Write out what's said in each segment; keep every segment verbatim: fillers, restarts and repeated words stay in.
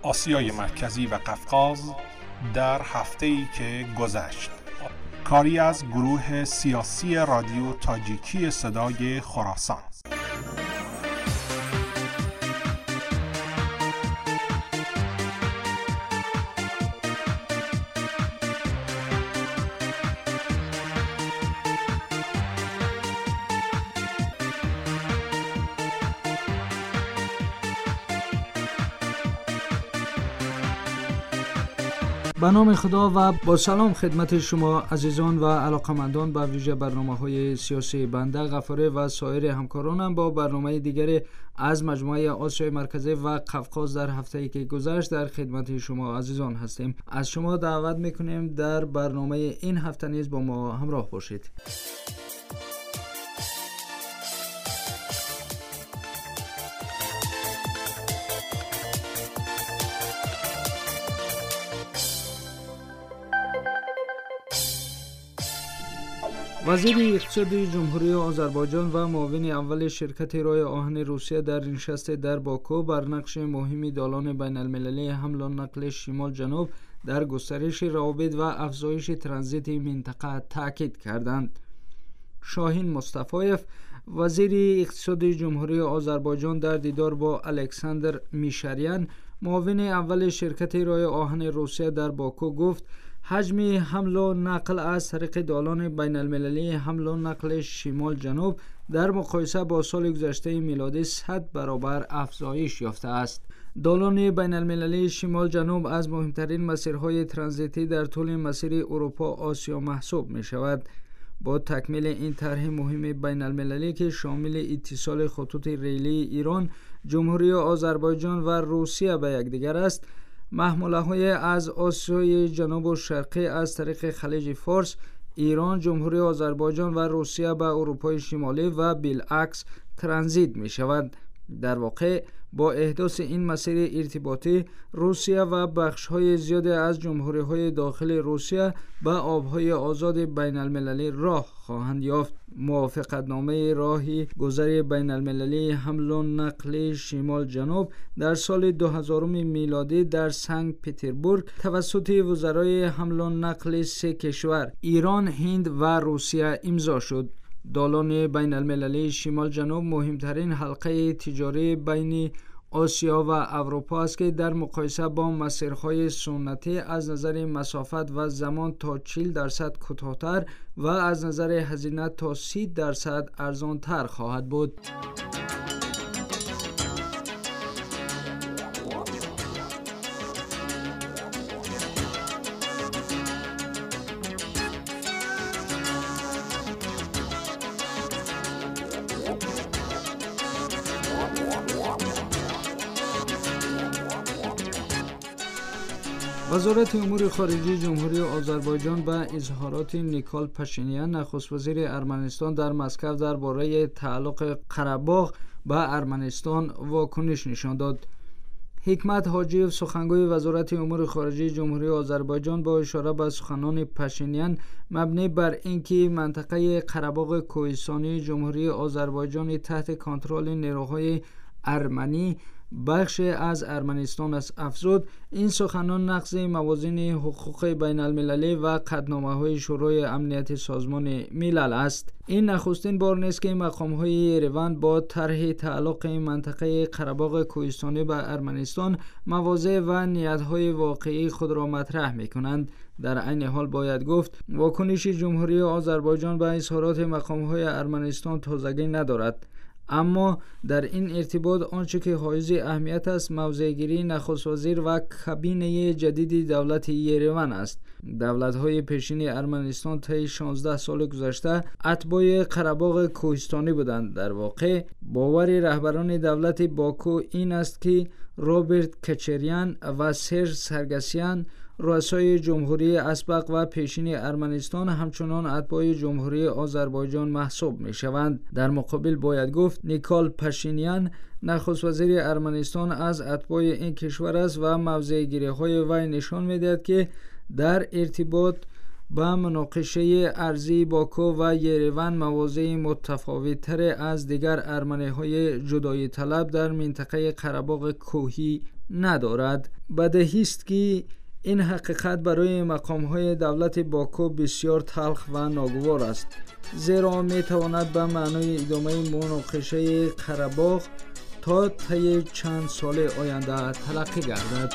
آسیای مرکزی و قفقاز در هفته‌ای که گذشت. کاری از گروه سیاسی رادیو تاجیکی صدای خراسان. به نام خدا و با سلام خدمت شما عزیزان و علاقمندان به ویژه برنامه‌های سیاسی بنده غفاری و سایر همکارانم با برنامه دیگری از مجموعه آسیای مرکزی و قفقاز در هفته‌ای که گذشت در خدمت شما عزیزان هستیم. از شما دعوت می‌کنیم در برنامه این هفته نیز با ما همراه باشید. وزیر اقتصادی جمهوری آذربایجان و معاون اول شرکت راه آهن روسیه در نشست در باکو بر نقش مهمی دالان بین المللی حمل و نقل شمال جنوب در گسترش روابط و افزایش ترانزیت منطقه تاکید کردند. شاهین مصطفایف وزیر اقتصادی جمهوری آذربایجان در دیدار با الکساندر میشریان معاون اول شرکت راه آهن روسیه در باکو گفت حجم حمل و نقل از طریق دالان بین المللی حمل و نقل شمال جنوب در مقایسه با سال گذشته میلادی صد برابر افزایش یافته است. دالان بین المللی شمال جنوب از مهمترین مسیرهای ترانزیتی در طول مسیر اروپا آسیا محسوب می شود. با تکمیل این طرح مهم بین المللی که شامل اتصال خطوط ریلی ایران، جمهوری آذربایجان و روسیه به یکدیگر است، محموله های از آسیای جنوب و شرقی از طریق خلیج فارس، ایران، جمهوری آذربایجان و روسیه به اروپای شمالی و بالعکس ترانزیت می شود. در واقع با احداث این مسیر ارتباطی روسیه و بخش های زیاد از جمهوری های داخل روسیه به آبهای آزاد بین المللی راه خواهند یافت. موافقتنامه راهی گذر بین المللی حمل و نقل شمال جنوب در سال دو هزار میلادی در سنت پترزبورگ توسط وزرای حمل و نقل سه کشور ایران، هند و روسیه امضا شد. دالان بین المللی شمال جنوب مهمترین حلقه تجاری بین آسیا و اروپا است که در مقایسه با مسیرهای سنتی از نظر مسافت و زمان تا چهل درصد کوتاه‌تر و از نظر هزینه تا سی درصد ارزان‌تر خواهد بود. وزارت امور خارجه جمهوری آذربایجان به اظهارات نیکول پاشینیان نخست وزیر ارمنستان در مسکو درباره تعلق قره‌باغ به ارمنستان واکنش نشان داد. حکمت حاجیف سخنگوی وزارت امور خارجه جمهوری آذربایجان با اشاره به سخنان پاشینیان مبنی بر اینکه منطقه قره‌باغ کوهستانی جمهوری آذربایجان تحت کنترل نیروهای ارمنی بخش از ارمنستان است افزود، این سخنان نقض موازین حقوق بین المللی و قطعنامه های شورای امنیت سازمان ملل است. این نخستین بار نیست که مقام های یریون با طرح تعلق منطقه قره‌باغ کوهستانی به ارمنستان مواضع و نیت های واقعی خود را مطرح می کنند. در عین حال باید گفت واکنش جمهوری آذربایجان به اظهارات مقام های ارمنستان تازگی ندارد. اما در این ارتباط آنچه که حائز اهمیت است موضع گیری نخست وزیر و کابینه جدید دولت یریون است. دولت‌های پیشین ارمنستان طی شانزده سال گذشته اتباع قره‌باغ کوهستانی بودند. در واقع باور رهبران دولت باکو این است که رابرت کچریان و سرژ سرگسیان رؤسای جمهوری اسبق و پیشین ارمنستان همچنان اتباع جمهوری آذربایجان محسوب می شوند. در مقابل باید گفت نیکول پاشینیان نخست وزیر ارمنستان از اتباع این کشور است و موضع گیری های وی نشان می دهد که در ارتباط با مناقشه ارضی باکو و یریون مواضع متفاوت تر از دیگر ارمنی های جدایی طلب در منطقه قره‌باغ کوهی ندارد. بدیهی است که این حقیقت برای مقام‌های دولت باکو بسیار تلخ و ناگوار است، زیرا می‌تواند به معنای ادامه مناقشه قره‌باغ تا طی چند سال آینده تلقی گردد.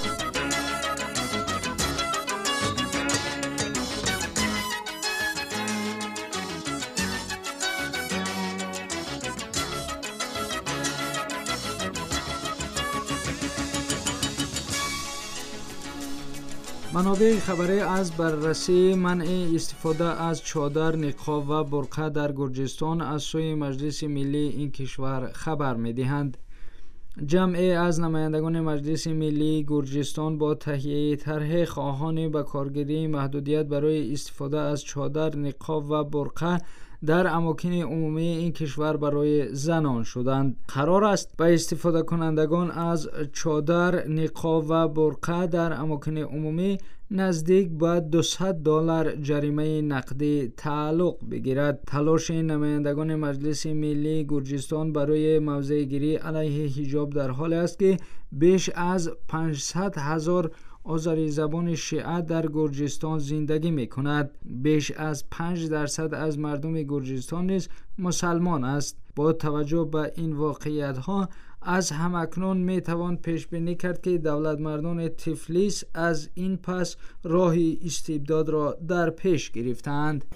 منابع خبری از بررسی منع استفاده از چادر، نقاب و برقع در گرجستان از سوی مجلس ملی این کشور خبر می‌دهند. جمعی از نمایندگان مجلس ملی گرجستان با تهیه طرح خواهان به کارگیری محدودیت برای استفاده از چادر، نقاب و برقع در اماکن عمومی این کشور برای زنان شدند. قرار است به استفاده کنندگان از چادر، نقاب و برقع در اماکن عمومی نزدیک به دویست دلار جریمه نقدی تعلق بگیرد. تلاش نمایندگان مجلس ملی گرجستان برای موضع گیری علیه حجاب در حال است که بیش از پانصد هزار آذری زبان شیعه در گرجستان زندگی می کند. بیش از پنج درصد از مردم گرجستان نیز مسلمان است. با توجه به این واقعیت ها از همکنون می توان پیش بینی کرد که دولت مردان تفلیس از این پس راه استبداد را در پیش گرفتند.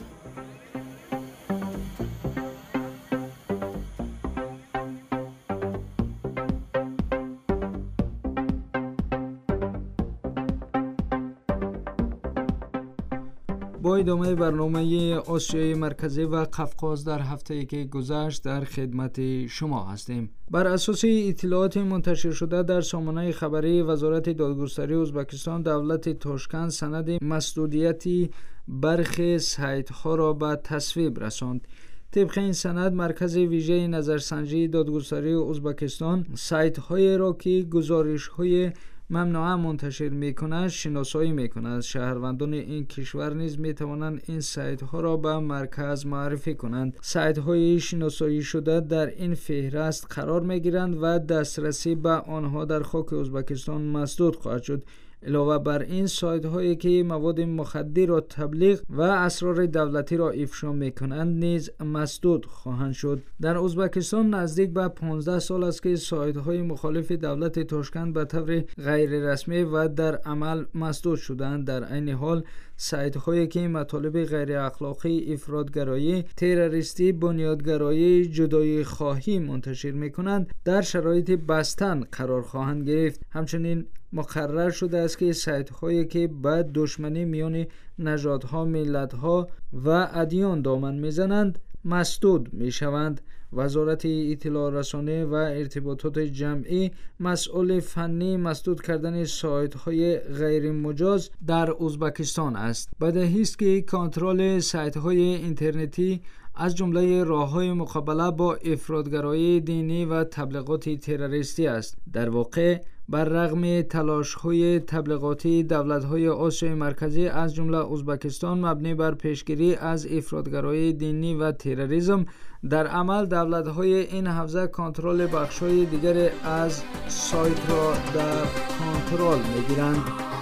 با ادامه برنامه آسیای مرکزی و قفقاز در هفته‌ای که گذشت در خدمت شما هستیم. بر اساس اطلاعات منتشر شده در سامانه خبری وزارت دادگستری ازبکستان، دولت تاشکند سند مسدودیتی برخی سایت‌ها را به تصویب رساند. طبق این سند، مرکز ویژه نظرسنجی دادگستری ازبکستان سایت‌های را که گزارش‌های ممنوعه منتشر می‌کند شناسایی می‌کند. شهروندان این کشور نیز می‌توانند این سایت‌ها را به مرکز معرفی کنند. سایت‌های شناسایی شده در این فهرست قرار می‌گیرند و دسترسی به آنها در خاک ازبکستان مسدود خواهد شد. علاوه بر این، سایت هایی که مواد مخدر را تبلیغ و اسرار دولتی را افشا می کنند نیز مسدود خواهند شد. در ازبکستان نزدیک به پانزده سال است که سایت های مخالف دولت تاشکند به طور غیر رسمی و در عمل مسدود شدند. در عین حال سایت هایی که مطالب غیر اخلاقی، افراطگرایی، تروریستی، بنیادگرایی، جدایی خواهی منتشر می کنند در شرایط بستن قرار خواهند گرفت. همچنین مقرر شده است که سایت هایی که به دشمنی میان نژادها، ملت‌ها و ادیان دامن میزنند مسدود می شوند. وزارت اطلاع رسانی و ارتباطات جمعی مسئول فنی مسدود کردن سایت های غیر مجاز در ازبکستان است. بدیهی است که کنترل سایت های اینترنتی از جمله راه‌های مقابله با افراطگرایی دینی و تبلیغات تروریستی است. در واقع بر رغم تلاش‌های تبلیغاتی دولت‌های آسیای مرکزی از جمله ازبکستان مبنی بر پیشگیری از افراطگرایی دینی و تروریسم، در عمل دولت‌های این حوزه کنترل بخش‌های دیگر از سایت را در کنترل می‌گیرند.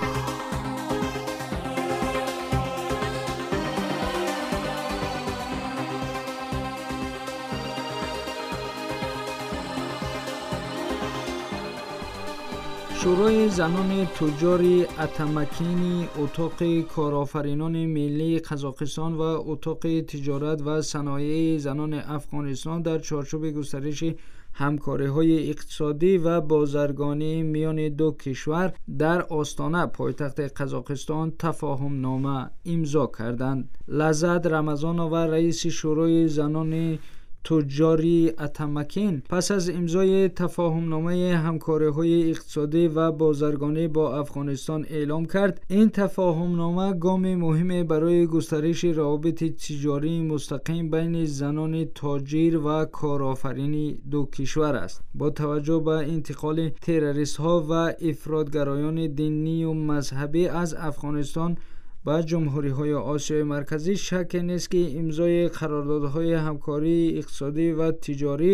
شورای زنان تجار اتمکینی، اتاق کارآفرینان ملی قزاقستان و اتاق تجارت و صنایع زنان افغانستان در چارچوب گسترش همکاری‌های اقتصادی و بازرگانی میان دو کشور در آستانه پایتخت قزاقستان تفاهم نامه امضا کردند. لذت رمضانова رئیس شورای زنان تجاری اتمکین پس از امضای تفاهمنامه همکاری‌های اقتصادی و بازرگانی با افغانستان اعلام کرد این تفاهمنامه گام مهمی برای گسترش روابط تجاری مستقیم بین زنان تاجر و کارآفرین دو کشور است. با توجه به انتقال تروریست‌ها و افراطگرایان دینی و مذهبی از افغانستان با جمهوری‌های آسیای مرکزی، شک نیست که امضای قراردادهای همکاری اقتصادی و تجاری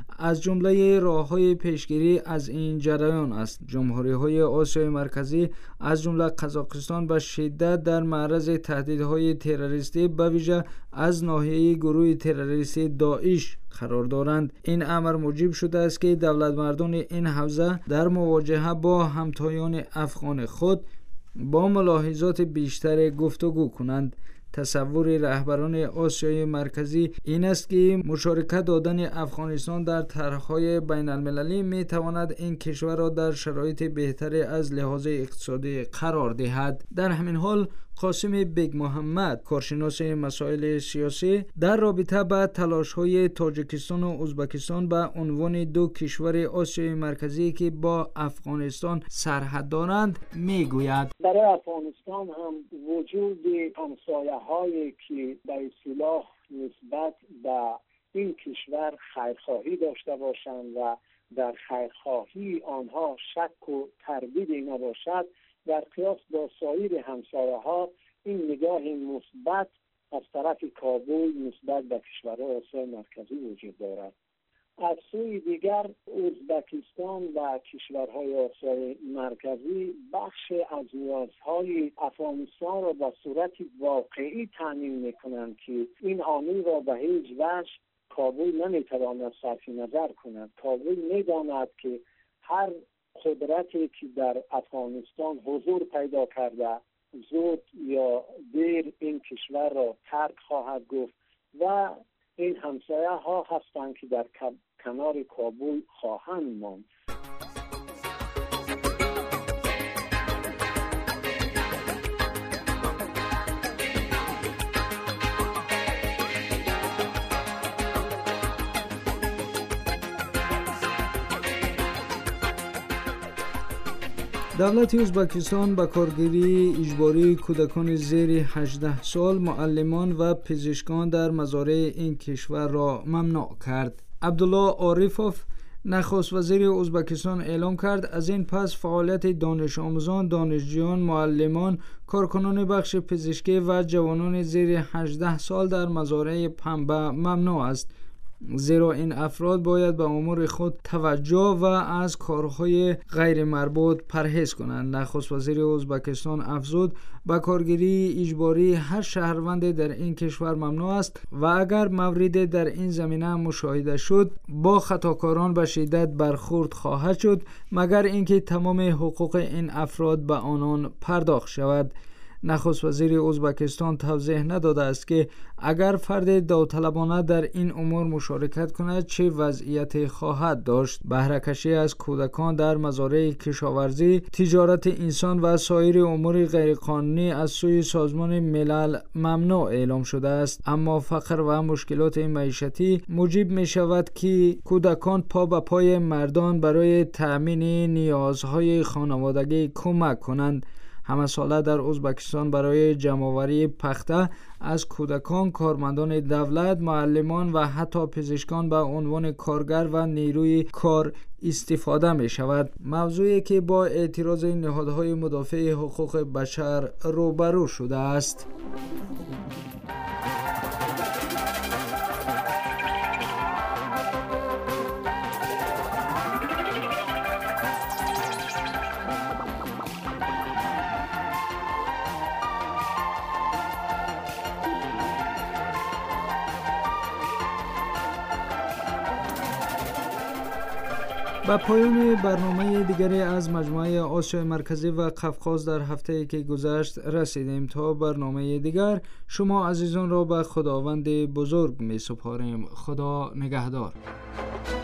از جمله راه‌های پیشگیری از این جریان است. جمهوری‌های آسیای مرکزی از جمله قزاقستان به شدت در معرض تهدیدهای تروریستی به ویژه از ناحیه گروه تروریستی داعش قرار دارند. این امر موجب شده است که دولتمردان این حوزه در مواجهه با همتایان افغان خود با ملاحظات بیشتر گفتگو کنند. تصور رهبران آسیای مرکزی این است که مشارکت دادن افغانستان در طرح‌های بین المللی می تواند این کشور را در شرایط بهتری از لحاظ اقتصادی قرار دهد. در همین حال قاسم بیگ محمد، کارشناس مسائل سیاسی، در رابطه با تلاش‌های تاجیکستان و ازبکستان به عنوان دو کشور آسیای مرکزی که با افغانستان سرحد دارند میگوید: برای افغانستان هم وجود همسایه‌هایی که به اصطلاح نسبت به این کشور خیرخواهی داشته باشند و در خیرخواهی آنها شک و تردیدی نباشد، در قیاس با سایر همسایه‌ها این نگاه مثبت از طرف کابل نسبت به کشورهای آسیای مرکزی وجود دارد. از سوی دیگر ازبکستان و کشورهای آسیای مرکزی بخش از نیازهای افغانستان را به صورت واقعی تامین می‌کنند که این عامل را به هیچ وجه کابل نمی‌تواند صرف نظر کند. کابل می‌داند که هر قدرتی که در افغانستان حضور پیدا کرده زود یا دیر این کشور را ترک خواهد گفت و این همسایه ها هستند که در کنار کابل خواهند ماند. دولت ازبکستان به کارگیری اجباری کودکان زیر هجده سال، معلمان و پزشکان در مزارع این کشور را ممنوع کرد. عبدالله عارفوف، نخست وزیر ازبکستان، اعلام کرد از این پس فعالیت دانش آموزان، دانشجویان، معلمان، کارکنان بخش پزشکی و جوانان زیر هجده سال در مزارع پنبه ممنوع است، زیرا این افراد باید به امور خود توجه و از کارهای غیر مربوط پرهیز کنند. نخست وزیر ازبکستان افزود با کارگیری اجباری هر شهروند در این کشور ممنوع است و اگر موردی در این زمینه مشاهده شد با خطاکاران به شدت برخورد خواهد شد، مگر اینکه تمام حقوق این افراد به آنان پرداخت شود. نخست وزیر ازبکستان توضیح نداده است که اگر فرد داوطلبانه در این امور مشارکت کند چه وضعیتی خواهد داشت. بهره کشی از کودکان در مزارع کشاورزی، تجارت انسان و سایر امور غیرقانونی از سوی سازمان ملل ممنوع اعلام شده است، اما فقر و مشکلات معیشتی موجب می شود که کودکان پا به پای مردان برای تأمین نیازهای خانوادگی کمک کنند. همه ساله در ازبکستان برای جمع‌آوری پخته از کودکان، کارمندان دولت، معلمان و حتی پزشکان به عنوان کارگر و نیروی کار استفاده می شود، موضوعی که با اعتراض نهادهای مدافع حقوق بشر روبرو شده است. به پایان برنامه دیگری از مجموعه آسیای مرکزی و قفقاز در هفته‌ای که گذشت رسیدیم. تا برنامه دیگر شما عزیزان را به خداوند بزرگ می سپاریم. خدا نگهدار.